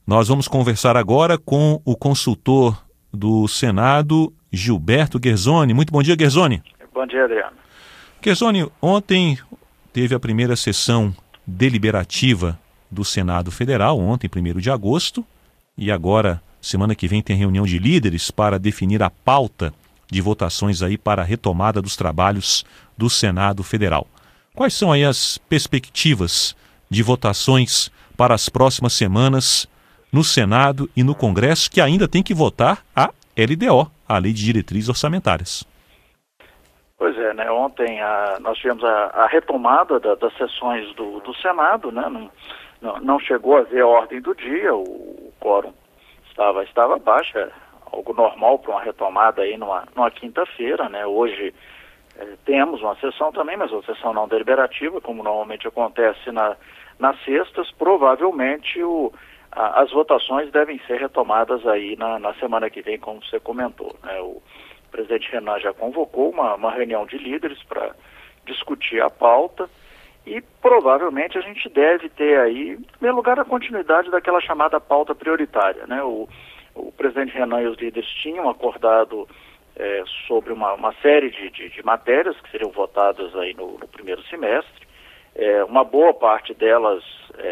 Nós vamos conversar agora com o consultor do Senado, Gilberto Guerzoni. Muito bom dia, Guerzoni. Bom dia, Adriano. Guerzoni, ontem teve a primeira sessão deliberativa do Senado Federal, ontem, 1º de agosto, e agora, semana que vem, tem reunião de líderes para definir a pauta de votações aí para a retomada dos trabalhos do Senado Federal. Quais são aí as perspectivas de votações para as próximas semanas no Senado e no Congresso, que ainda tem que votar a LDO, a Lei de Diretrizes Orçamentárias? Pois é, né? Ontem nós tivemos a retomada das sessões do Senado, né? Não chegou a haver a ordem do dia, o quórum estava baixo, é algo normal para uma retomada aí numa quinta-feira, né? Hoje temos uma sessão também, mas uma sessão não deliberativa, como normalmente acontece nas sextas. Provavelmente as votações devem ser retomadas aí na semana que vem, como você comentou, né? O presidente Renan já convocou uma reunião de líderes para discutir a pauta e provavelmente a gente deve ter aí, em primeiro lugar, a continuidade daquela chamada pauta prioritária, né? O presidente Renan e os líderes tinham acordado sobre uma série de matérias que seriam votadas aí no primeiro semestre. Uma boa parte delas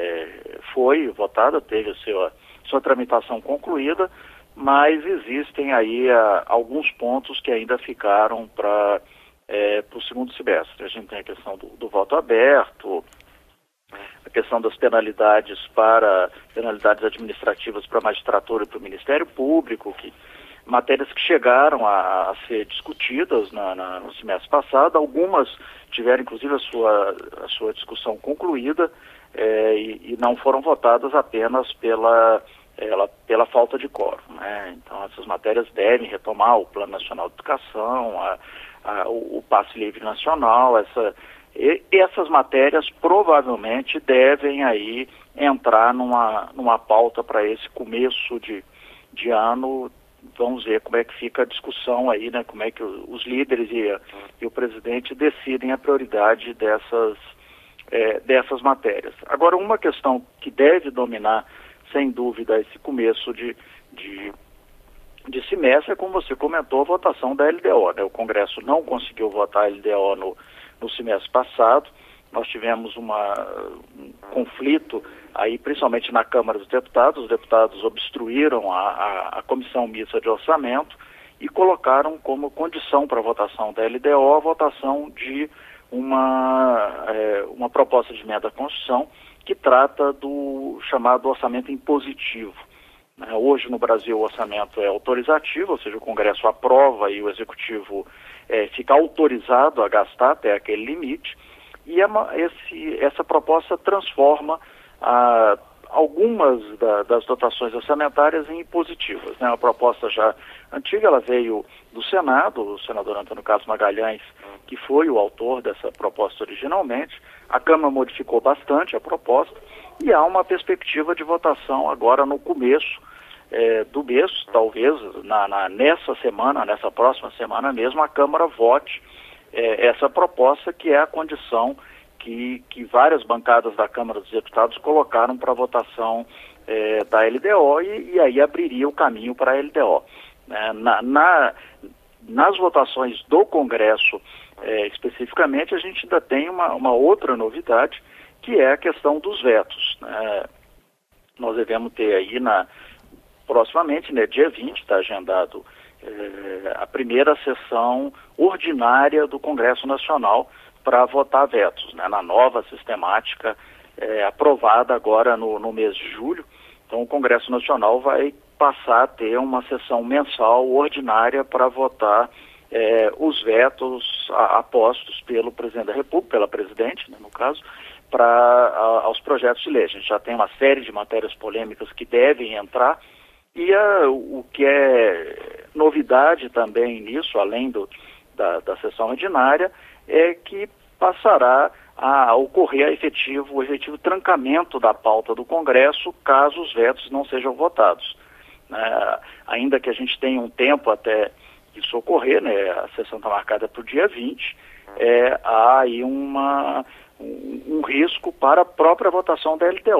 foi votada, teve a sua tramitação concluída, mas existem aí alguns pontos que ainda ficaram para o segundo semestre. A gente tem a questão do voto aberto, a questão das penalidades administrativas para a magistratura e para o Ministério Público, matérias que chegaram a ser discutidas no semestre passado. Algumas tiveram inclusive a sua discussão concluída e não foram votadas apenas pela falta de quórum, né? Então essas matérias devem retomar o Plano Nacional de Educação, o Passe Livre Nacional. Essas matérias provavelmente devem aí entrar numa pauta para esse começo de ano. Vamos ver como é que fica a discussão aí, né? Como é que os líderes e o presidente decidem a prioridade dessas matérias. Agora, uma questão que deve dominar, sem dúvida, esse começo de semestre, como você comentou, a votação da LDO, né? O Congresso não conseguiu votar a LDO no semestre passado. Nós tivemos um conflito aí, principalmente na Câmara dos Deputados. Os deputados obstruíram a Comissão Mista de Orçamento e colocaram como condição para a votação da LDO a votação de uma proposta de emenda à Constituição que trata do chamado orçamento impositivo. Hoje no Brasil o orçamento é autorizativo, ou seja, o Congresso aprova e o Executivo fica autorizado a gastar até aquele limite, e essa proposta transforma algumas das dotações orçamentárias em impositivas, né? Uma proposta já antiga, ela veio do Senado, o senador Antônio Carlos Magalhães, que foi o autor dessa proposta originalmente. A Câmara modificou bastante a proposta e há uma perspectiva de votação agora no começo do mês, talvez nessa próxima semana mesmo, a Câmara vote essa proposta, que é a condição que várias bancadas da Câmara dos Deputados colocaram para a votação da LDO e aí abriria o caminho para a LDO. Nas votações do Congresso, especificamente, a gente ainda tem uma outra novidade, que é a questão dos vetos, né? Nós devemos ter aí proximamente, né, dia 20, está agendado a primeira sessão ordinária do Congresso Nacional para votar vetos, né, na nova sistemática aprovada agora no mês de julho. Então o Congresso Nacional vai passar a ter uma sessão mensal ordinária para votar os vetos apostos pelo presidente da República, pela presidente, né, no caso, aos projetos de lei. A gente já tem uma série de matérias polêmicas que devem entrar, e o que é novidade também nisso, além da sessão ordinária, é que passará a ocorrer o efetivo trancamento da pauta do Congresso caso os vetos não sejam votados. Ainda que a gente tenha um tempo até isso ocorrer, né, a sessão está marcada para o dia 20, há aí um risco para a própria votação da LDO.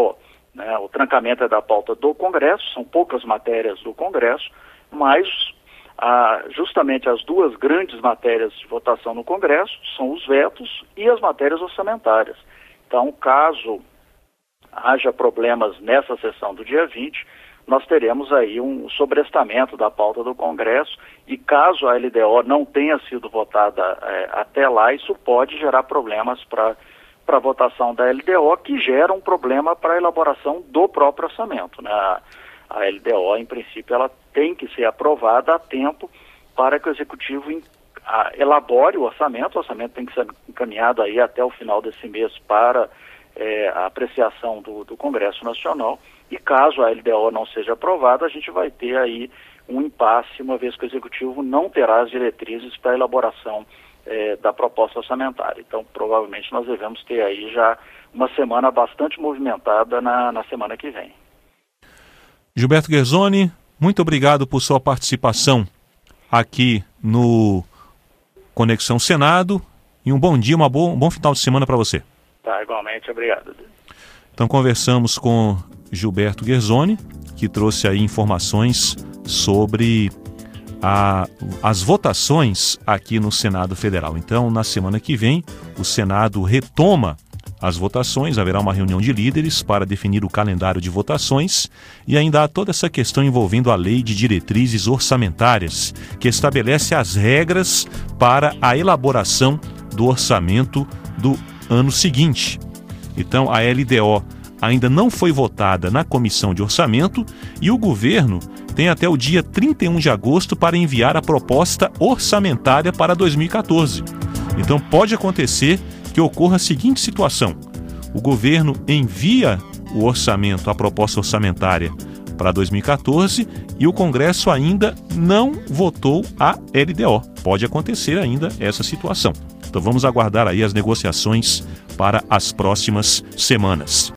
né? O trancamento é da pauta do Congresso, são poucas matérias do Congresso, mas justamente as duas grandes matérias de votação no Congresso são os vetos e as matérias orçamentárias. Então, caso haja problemas nessa sessão do dia 20, nós teremos aí um sobrestamento da pauta do Congresso e caso a LDO não tenha sido votada até lá, isso pode gerar problemas para a votação da LDO, que gera um problema para a elaboração do próprio orçamento, né? A LDO, em princípio, ela tem que ser aprovada a tempo para que o Executivo elabore o orçamento tem que ser encaminhado aí até o final desse mês para a apreciação do Congresso Nacional, e caso a LDO não seja aprovada, a gente vai ter aí um impasse, uma vez que o Executivo não terá as diretrizes para a elaboração da proposta orçamentária. Então, provavelmente, nós devemos ter aí já uma semana bastante movimentada na semana que vem. Gilberto Guerzoni, muito obrigado por sua participação aqui no Conexão Senado e um bom dia, um bom final de semana para você. Tá, igualmente, obrigado. Então conversamos com Gilberto Guerzoni, que trouxe aí informações sobre as votações aqui no Senado Federal. Então, na semana que vem, o Senado retoma as votações, haverá uma reunião de líderes para definir o calendário de votações e ainda há toda essa questão envolvendo a Lei de Diretrizes Orçamentárias, que estabelece as regras para a elaboração do orçamento do ano seguinte. Então, a LDO ainda não foi votada na Comissão de Orçamento e o governo tem até o dia 31 de agosto para enviar a proposta orçamentária para 2014. Então, pode acontecer que ocorra a seguinte situação: o governo envia o orçamento, a proposta orçamentária para 2014 e o Congresso ainda não votou a LDO. Pode acontecer ainda essa situação. Então vamos aguardar aí as negociações para as próximas semanas.